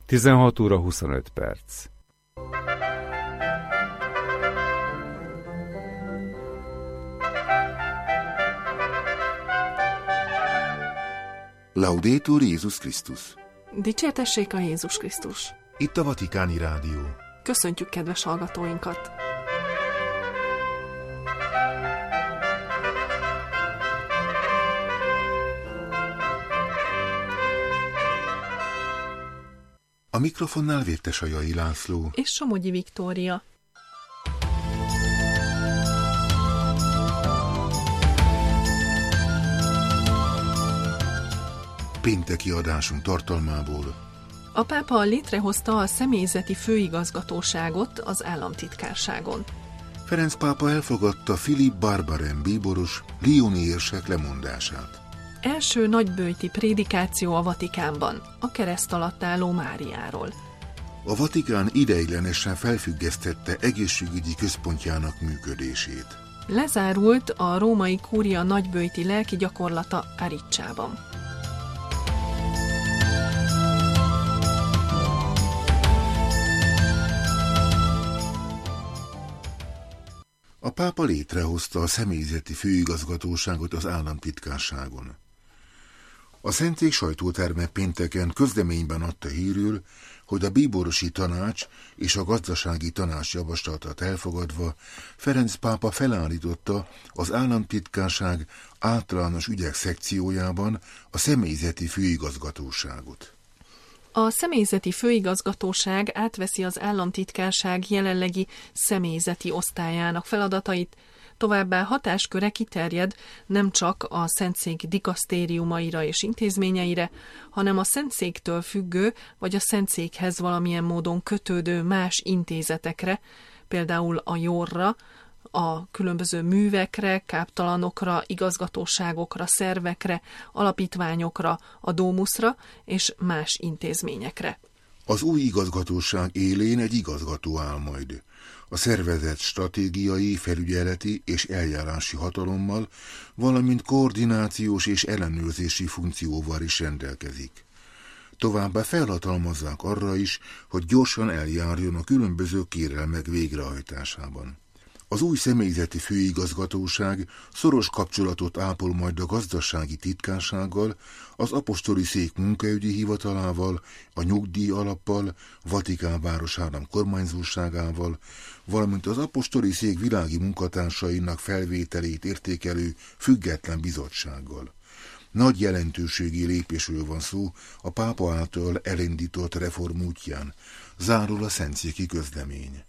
16 óra 25 perc. Laudetur Jézus Krisztus! Dicsértessék a Jézus Krisztus! Itt a Vatikáni Rádió. Köszöntjük kedves hallgatóinkat! A mikrofonnál Vértesajai László és Somogyi Viktória. Pénteki adásunk tartalmából. A pápa létrehozta a személyzeti főigazgatóságot az államtitkárságon. Ferenc pápa elfogadta Philippe Barbarin bíboros, lyoni érsek lemondását. Első nagyböjti prédikáció a Vatikánban, a kereszt alatt álló Máriáról. A Vatikán ideiglenesen felfüggesztette egészségügyi központjának működését. Lezárult a római kúria nagyböjti lelki gyakorlata Aricsában. A pápa létrehozta a személyzeti főigazgatóságot az államtitkárságon. A Szentszék sajtóterme pénteken közleményben adta hírül, hogy a bíborosi tanács és a gazdasági tanács javaslatát elfogadva Ferenc pápa felállította az államtitkárság általános ügyek szekciójában a személyzeti főigazgatóságot. A személyzeti főigazgatóság átveszi az államtitkárság jelenlegi személyzeti osztályának feladatait, továbbá hatásköre kiterjed nem csak a Szentszék dikasztériumaira és intézményeire, hanem a Szentszéktől függő vagy a Szentszékhez valamilyen módon kötődő más intézetekre, például a jorra, a különböző művekre, káptalanokra, igazgatóságokra, szervekre, alapítványokra, a dómuszra és más intézményekre. Az új igazgatóság élén egy igazgató áll majd. A szervezet stratégiai, felügyeleti és eljárási hatalommal, valamint koordinációs és ellenőrzési funkcióval is rendelkezik. Továbbá felhatalmazzák arra is, hogy gyorsan eljárjon a különböző kérelmek végrehajtásában. Az új személyzeti főigazgatóság szoros kapcsolatot ápol majd a gazdasági titkársággal, az apostoli szék munkaügyi hivatalával, a nyugdíj alappal, Vatikán városállam kormányzóságával, valamint az apostoli szék világi munkatársainak felvételét értékelő független bizottsággal. Nagy jelentőségi lépésről van szó a pápa által elindított reform útján, zárul a szentszéki közlemény.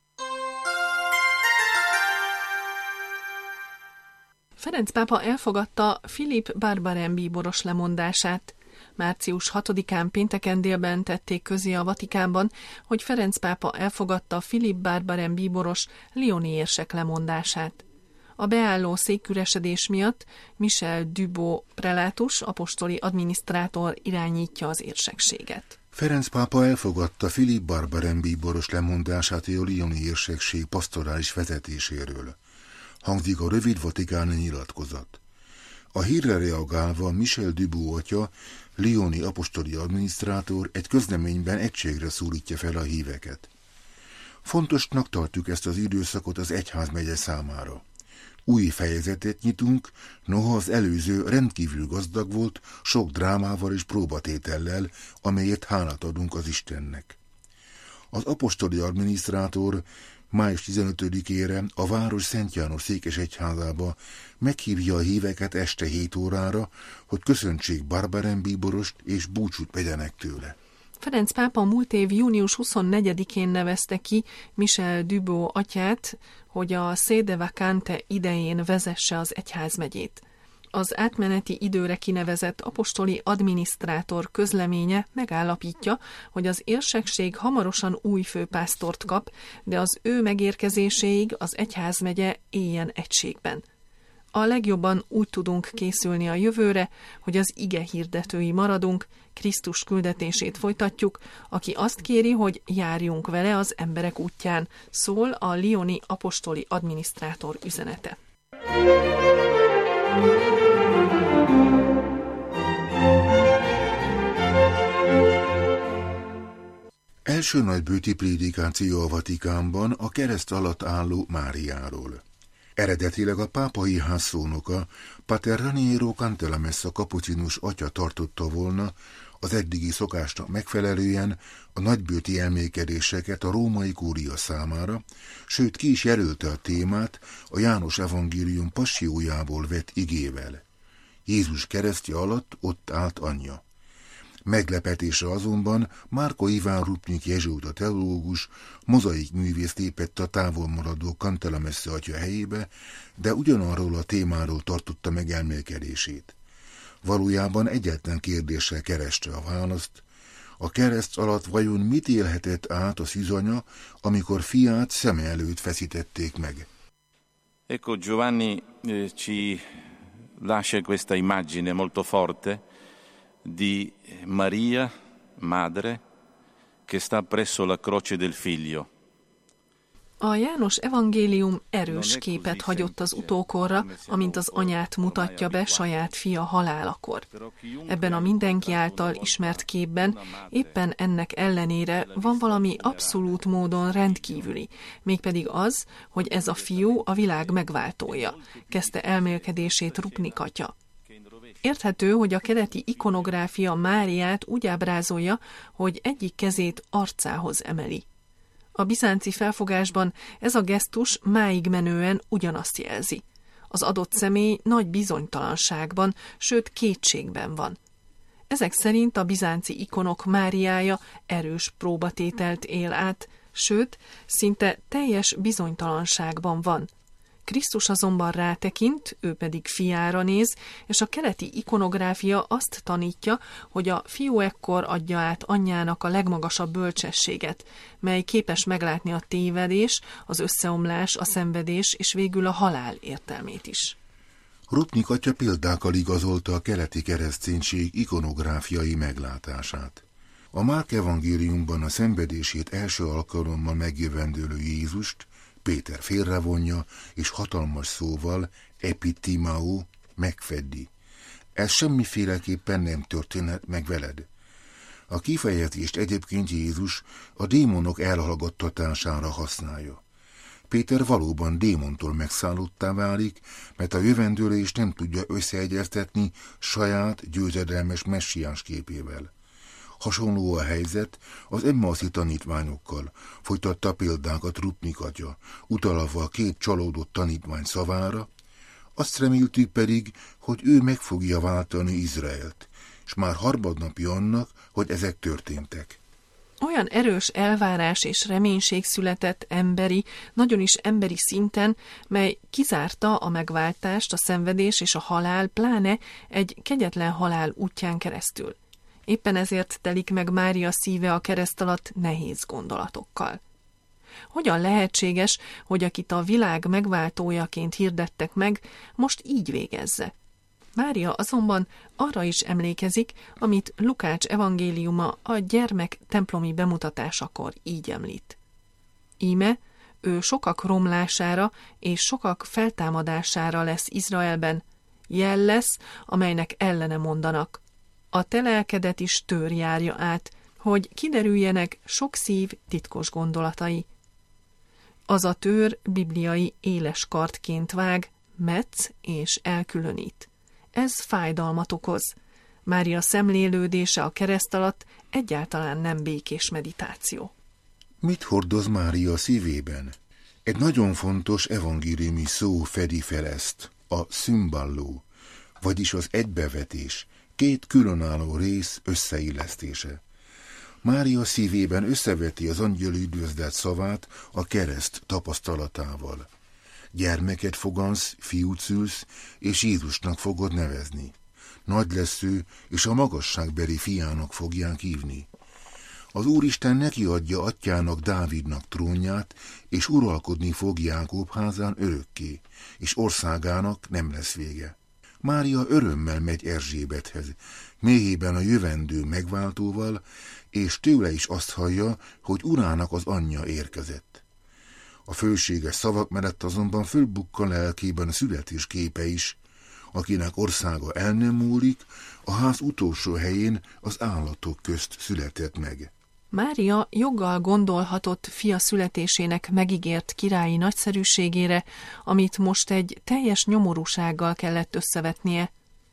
Ferenc pápa elfogadta Philippe Barbarin bíboros lemondását. Március 6-án pénteken délben tették közé a Vatikánban, hogy Ferenc pápa elfogadta Philippe Barbarin bíboros lyoni érsek lemondását. A beálló széküresedés miatt Michel Dubó prelátus, apostoli adminisztrátor irányítja az érsekséget. Ferenc pápa elfogadta Philippe Barbarin bíboros lemondását a lyoni érsekség pastorális vezetéséről. Hangzik a rövid vatikáni nyilatkozat. A hírre reagálva Michel Dubó atya, lyoni apostoli adminisztrátor egy közleményben egységre szólítja fel a híveket. Fontosnak tartjuk ezt az időszakot az egyházmegye számára. Új fejezetet nyitunk, noha az előző rendkívül gazdag volt, sok drámával és próbatétellel, amelyet hálát adunk az Istennek. Az apostoli adminisztrátor május 15-ére a város Szent János székesegyházába meghívja a híveket este 7 órára, hogy köszöntsék Barbarin bíborost és búcsút vegyenek tőle. Ferenc pápa múlt év június 24-én nevezte ki Michel Dubó atyát, hogy a sede vacante idején vezesse az egyházmegyét. Az átmeneti időre kinevezett apostoli adminisztrátor közleménye megállapítja, hogy az érsekség hamarosan új főpásztort kap, de az ő megérkezéséig az egyházmegye éljen egységben. A legjobban úgy tudunk készülni a jövőre, hogy az ige hirdetői maradunk, Krisztus küldetését folytatjuk, aki azt kéri, hogy járjunk vele az emberek útján, szól a lyoni apostoli adminisztrátor üzenete. Első nagybőti prédikáció a Vatikánban a kereszt alatt álló Máriáról. Eredetileg a pápai ház szónoka, Pater Raniero Cantalamessa kapucinus atya tartotta volna az eddigi szokásnak megfelelően a nagybőti elmékedéseket a római kúria számára, sőt ki is jelölte a témát a János evangélium passiójából vett igével. Jézus keresztje alatt ott állt anyja. Meglepetésre azonban Márko Iván Rupnik jezsuita teológus, mozaik művész lépett a távol maradó Cantalamessa atya helyébe, de ugyanarról a témáról tartotta meg elmélkedését. Valójában egyetlen kérdéssel kereste a választ: a kereszt alatt vajon mit élhetett át a szűzanya, amikor fiát szeme előtt feszítették meg? Ecco, Giovanni ci lascia questa immagine molto forte di Maria, madre, che sta presso la croce del figlio. A János evangélium erős képet hagyott az utókorra, amint az anyát mutatja be saját fia halálakor. Ebben a mindenki által ismert képben éppen ennek ellenére van valami abszolút módon rendkívüli, mégpedig az, hogy ez a fiú a világ megváltója, kezdte elmélkedését Rupnik atya. Érthető, hogy a keleti ikonográfia Máriát úgy ábrázolja, hogy egyik kezét arcához emeli. A bizánci felfogásban ez a gesztus máig menően ugyanazt jelzi. Az adott személy nagy bizonytalanságban, sőt kétségben van. Ezek szerint a bizánci ikonok Máriája erős próbatételt él át, sőt, szinte teljes bizonytalanságban van. Krisztus azonban rátekint, ő pedig fiára néz, és a keleti ikonográfia azt tanítja, hogy a fiú ekkor adja át anyjának a legmagasabb bölcsességet, mely képes meglátni a tévedés, az összeomlás, a szenvedés és végül a halál értelmét is. Rupnik atya példákkal igazolta a keleti kereszténység ikonográfiai meglátását. A Márk evangéliumban a szenvedését első alkalommal megjövendőlő Jézust Péter félrevonja, és hatalmas szóval, epitimao, megfeddi. Ez semmiféleképpen nem történhet meg veled. A kifejezést egyébként Jézus a démonok elhallgattatására használja. Péter valóban démontól megszállottá válik, mert a jövendőlés nem tudja összeegyeztetni saját győzedelmes messiás képével. Hasonló a helyzet az emmauszi tanítványokkal, folytatta példákat Rupnik atya, utalva a két csalódott tanítvány szavára, azt reméltük pedig, hogy ő meg fogja váltani Izraelt, s már harmadnapi annak, hogy ezek történtek. Olyan erős elvárás és reménység született emberi, nagyon is emberi szinten, mely kizárta a megváltást, a szenvedés és a halál, pláne egy kegyetlen halál útján keresztül. Éppen ezért telik meg Mária szíve a kereszt alatt nehéz gondolatokkal. Hogyan lehetséges, hogy akit a világ megváltójaként hirdettek meg, most így végezze? Mária azonban arra is emlékezik, amit Lukács evangéliuma a gyermek templomi bemutatásakor így említ. Íme, ő sokak romlására és sokak feltámadására lesz Izraelben, jel lesz, amelynek ellene mondanak. A te lelkedet is tőr járja át, hogy kiderüljenek sok szív titkos gondolatai. Az a tőr bibliai éles kardként vág, metsz és elkülönít. Ez fájdalmat okoz. Mária szemlélődése a kereszt alatt egyáltalán nem békés meditáció. Mit hordoz Mária szívében? Egy nagyon fontos evangéliumi szó fedi fel ezt, a szümballó, vagyis az egybevetés, két különálló rész összeillesztése. Mária szívében összeveti az angyali üdvözlet szavát a kereszt tapasztalatával. Gyermeket fogansz, fiút szülsz, és Jézusnak fogod nevezni. Nagy lesz ő, és a magasságbeli fiának fogják hívni. Az Úristen neki adja atyának, Dávidnak trónját, és uralkodni fog Jákob házán örökké, és országának nem lesz vége. Mária örömmel megy Erzsébethez, méhében a jövendő megváltóval, és tőle is azt hallja, hogy urának az anyja érkezett. A fölséges szavak mellett azonban fölbukkan lelkében a születés képe is, akinek országa el nem múlik, a ház utolsó helyén az állatok közt született meg. Mária joggal gondolhatott fia születésének megígért királyi nagyszerűségére, amit most egy teljes nyomorúsággal kellett összevetnie.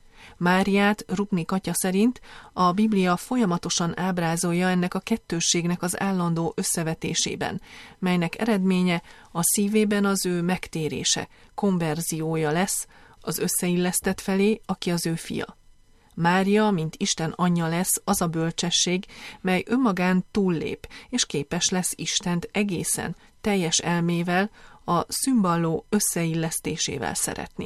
Máriát Rupnik atya szerint a Biblia folyamatosan ábrázolja ennek a kettősségnek az állandó összevetésében, melynek eredménye a szívében az ő megtérése, konverziója lesz az összeillesztett felé, aki az ő fia. Mária, mint Isten anyja lesz, az a bölcsesség, mely önmagán túllép, és képes lesz Istent egészen, teljes elmével, a szümballó összeillesztésével szeretni.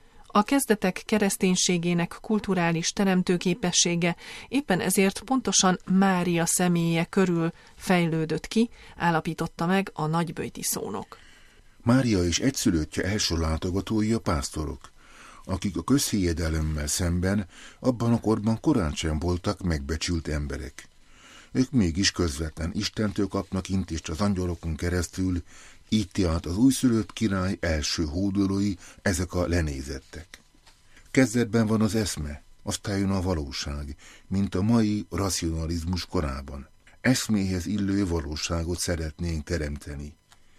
A kezdetek kereszténységének kulturális teremtőképessége éppen ezért pontosan Mária személye körül fejlődött ki, állapította meg a nagyböjti szónok. Mária és egyszülöttje első látogatói a pásztorok, akik a közhiedelemmel szemben abban a korban korán sem voltak megbecsült emberek. Ők mégis közvetlen Istentől kapnak intést az angyalokon keresztül, így tehát az újszülött király első hódolói ezek a lenézettek. Kezdetben van az eszme, aztán jön a valóság, mint a mai racionalizmus korában. Eszméhez illő valóságot szeretnénk teremteni.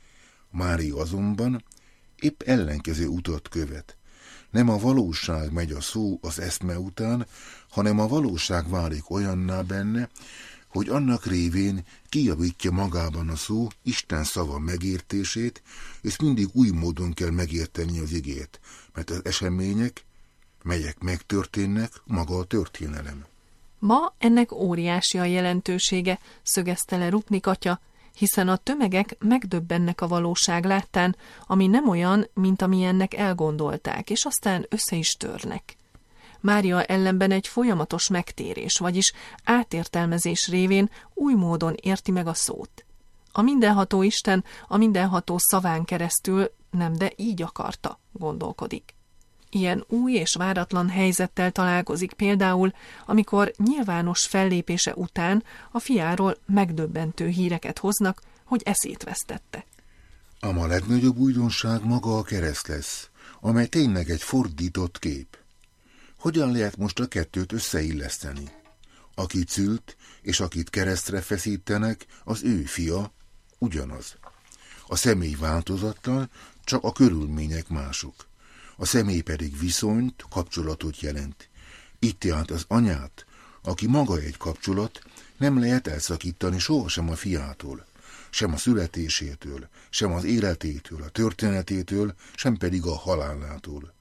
Mária azonban épp ellenkező utat követ. Nem a valóság megy a szó az eszme után, hanem a valóság válik olyanná benne, hogy annak révén kijavítja magában a szó Isten szava megértését, és mindig új módon kell megérteni az igét, mert az események, melyek megtörténnek, maga a történelem. Ma ennek óriási a jelentősége, szögezte le Rupnik atya, hiszen a tömegek megdöbbennek a valóság láttán, ami nem olyan, mint amilyennek elgondolták, és aztán össze is törnek. Mária ellenben egy folyamatos megtérés, vagyis átértelmezés révén új módon érti meg a szót. A mindenható Isten a mindenható szaván keresztül nem, de így akarta, gondolkodik. Ilyen új és váratlan helyzettel találkozik például, amikor nyilvános fellépése után a fiáról megdöbbentő híreket hoznak, hogy eszét vesztette. Ám a legnagyobb újdonság maga a kereszt lesz, amely tényleg egy fordított kép. Hogyan lehet most a kettőt összeilleszteni? Akit szült, és akit keresztre feszítenek, az ő fia ugyanaz. A személy változatlan, csak a körülmények mások. A személy pedig viszonyt, kapcsolatot jelent. Itt tehát az anyát, aki maga egy kapcsolat, nem lehet elszakítani sohasem a fiától, sem a születésétől, sem az életétől, a történetétől, sem pedig a halálától.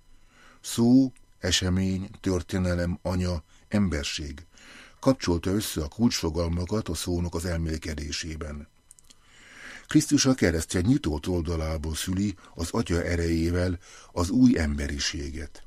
Szó, esemény, történelem, anya, emberség kapcsolta össze a kulcsfogalmakat a szónak az elmélkedésében. Krisztus a keresztje nyitott oldalából szüli az atya erejével az új emberiséget.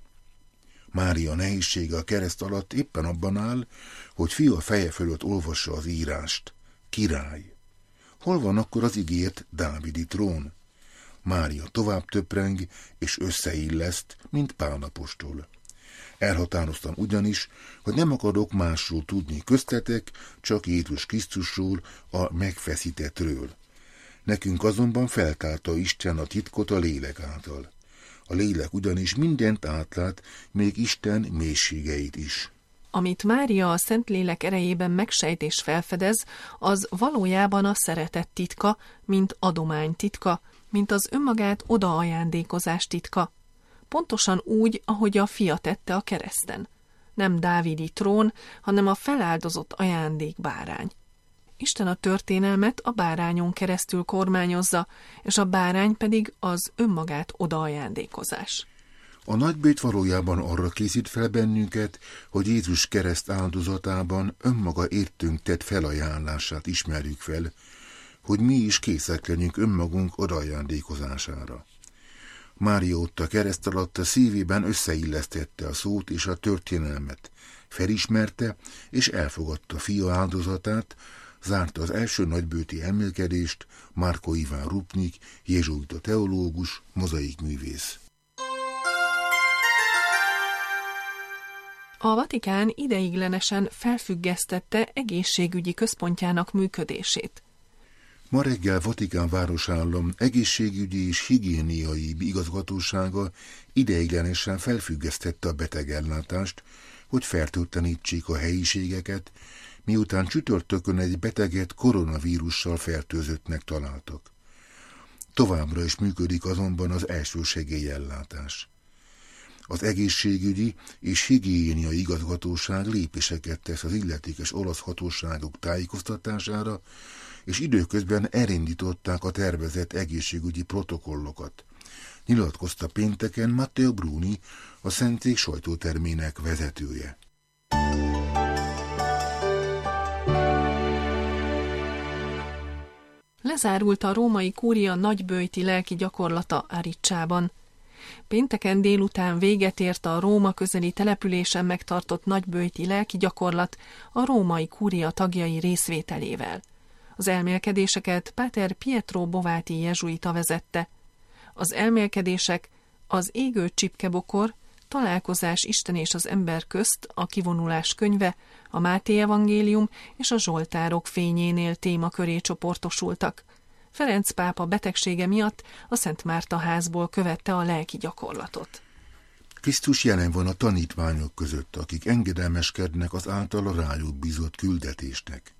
Mária nehézsége a kereszt alatt éppen abban áll, hogy fia feje fölött olvassa az írást. Király. Hol van akkor az ígért dávidi trón? Mária tovább töpreng és összeilleszt, mint Pál apostol. Elhatároztam ugyanis, hogy nem akarok másról tudni köztetek, csak Jézus Krisztusról, a megfeszítettről. Nekünk azonban feltárta Isten a titkot a lélek által. A lélek ugyanis mindent átlát, még Isten mélységeit is. Amit Mária a Szentlélek erejében megsejt és felfedez, az valójában a szeretet titka, mint adomány titka, mint az önmagát odaajándékozás titka. Pontosan úgy, ahogy a fia tette a kereszten. Nem dávidi trón, hanem a feláldozott ajándék bárány. Isten a történelmet a bárányon keresztül kormányozza, és a bárány pedig az önmagát odaajándékozás. A nagybét valójában arra készít fel bennünket, hogy Jézus kereszt áldozatában önmaga értünk tett felajánlását ismerjük fel, hogy mi is készek legyünk önmagunk odaajándékozására. Mária ott a kereszt alatt a szívében összeillesztette a szót és a történelmet, felismerte és elfogadta fia áldozatát, zárta az első nagybőti emlékedést Márko Iván Rupnik, jezsuita teológus, mozaikművész. A Vatikán ideiglenesen felfüggesztette egészségügyi központjának működését. Ma reggel Vatikán városállam egészségügyi és higiéniai igazgatósága ideiglenesen felfüggesztette a betegellátást, hogy fertőtlenítsék a helyiségeket, miután csütörtökön egy beteget koronavírussal fertőzöttnek találtak. Továbbra is működik azonban az elsősegélyellátás. Az egészségügyi és higiéniai igazgatóság lépéseket tesz az illetékes olasz hatóságok tájékoztatására, és időközben elindították a tervezett egészségügyi protokollokat, nyilatkozta pénteken Matteo Bruni, a Szentszék sajtótermének vezetője. Lezárult a római kúria nagyböjti lelki gyakorlata Aricsában. Pénteken délután véget ért a Róma közeli településen megtartott nagyböjti lelki gyakorlat a római kúria tagjai részvételével. Az elmélkedéseket Páter Pietro Bováti jezsuita vezette. Az elmélkedések az égő csipkebokor, találkozás Isten és az ember közt, a kivonulás könyve, a Máté evangélium és a Zsoltárok fényénél témaköré csoportosultak. Ferenc pápa betegsége miatt a Szent Márta házból követte a lelki gyakorlatot. Krisztus jelen van a tanítványok között, akik engedelmeskednek az általa rájuk bízott küldetésnek.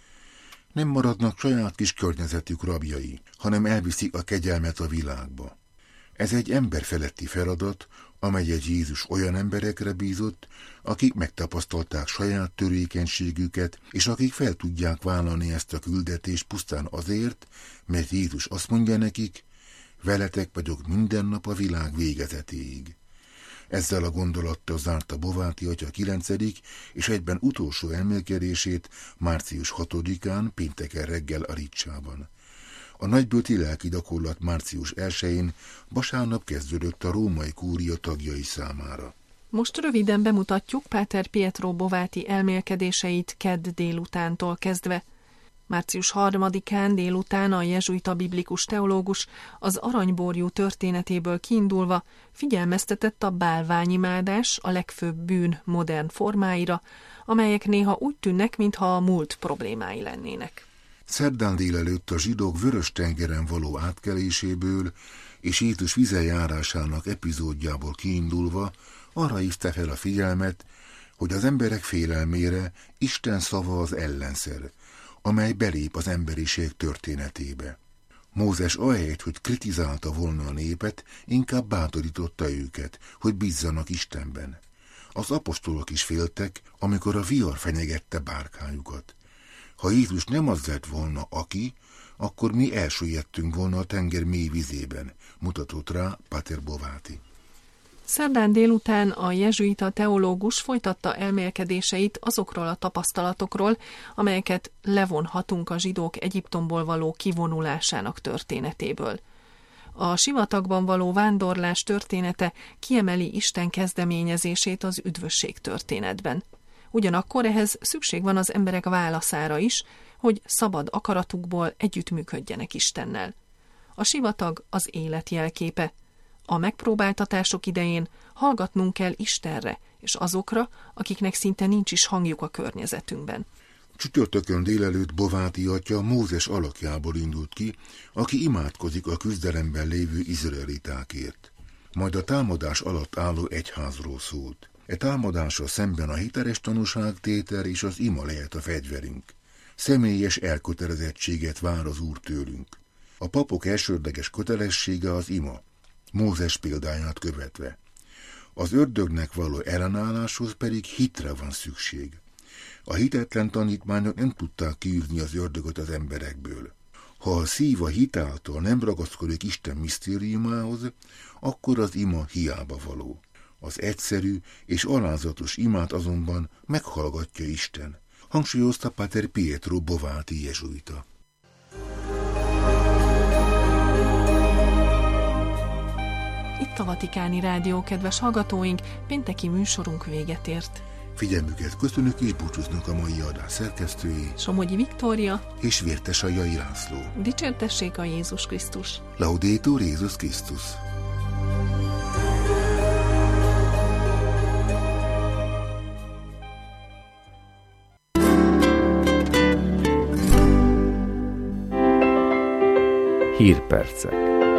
Nem maradnak saját kis környezetük rabjai, hanem elviszik a kegyelmet a világba. Ez egy emberfeletti feladat, amelyet Jézus olyan emberekre bízott, akik megtapasztalták saját törékenységüket, és akik fel tudják vállalni ezt a küldetést pusztán azért, mert Jézus azt mondja nekik, veletek vagyok minden nap a világ végezetéig. Ezzel a gondolattal zárta Bováti atya 9. és egyben utolsó elmélkedését március 6-án pénteken reggel Aricsában. A nagyböjti lelki gyakorlat március 1-én vasárnap kezdődött a római kúria tagjai számára. Most röviden bemutatjuk Páter Pietro Bováti elmélkedéseit kedd délutántól kezdve. Március 3-án délután a jezsuita biblikus teológus az aranyborjú történetéből kiindulva figyelmeztetett a bálványimádás, a legfőbb bűn modern formáira, amelyek néha úgy tűnnek, mintha a múlt problémái lennének. Szerdán délelőtt a zsidók Vörös-tengeren való átkeléséből és Jézus vízen járásának epizódjából kiindulva arra hívta fel a figyelmet, hogy az emberek félelmére Isten szava az ellenszer, amely belép az emberiség történetébe. Mózes ahelyett, hogy kritizálta volna a népet, inkább bátorította őket, hogy bízzanak Istenben. Az apostolok is féltek, amikor a vihar fenyegette bárkájukat. Ha Jézus nem az lett volna aki, akkor mi elsüllyedtünk volna a tenger mély vizében, mutatott rá Páter Bováti. Szerdán délután a jezsuita teológus folytatta elmélkedéseit azokról a tapasztalatokról, amelyeket levonhatunk a zsidók Egyiptomból való kivonulásának történetéből. A sivatagban való vándorlás története kiemeli Isten kezdeményezését az üdvösség történetben. Ugyanakkor ehhez szükség van az emberek válaszára is, hogy szabad akaratukból együttműködjenek Istennel. A sivatag az élet jelképe. A megpróbáltatások idején hallgatnunk kell Istenre, és azokra, akiknek szinte nincs is hangjuk a környezetünkben. Csütörtökön délelőtt Bováti atya Mózes alakjából indult ki, aki imádkozik a küzdelemben lévő izraelitákért. Majd a támadás alatt álló egyházról szólt. E támadással szemben a hiteles tanúságtétel és az ima lehet a fegyverünk. Személyes elkötelezettséget vár az Úr tőlünk. A papok elsődleges kötelessége az ima, Mózes példáját követve. Az ördögnek való ellenálláshoz pedig hitre van szükség. A hitetlen tanítványok nem tudták kiűzni az ördögöt az emberekből. Ha a szív a hit által nem ragaszkodik Isten misztériumához, akkor az ima hiába való. Az egyszerű és alázatos imát azonban meghallgatja Isten, hangsúlyozta Páter Pietro Bováti jezsuita. Itt a Vatikáni Rádió, kedves hallgatóink, pénteki műsorunk véget ért. Figyelmüket köszönjük és búcsúznak a mai adás szerkesztői, Somogyi Viktória és Vértesajai László. Dicsértessék a Jézus Krisztus! Laudetur Jézus Krisztus! Hírpercek.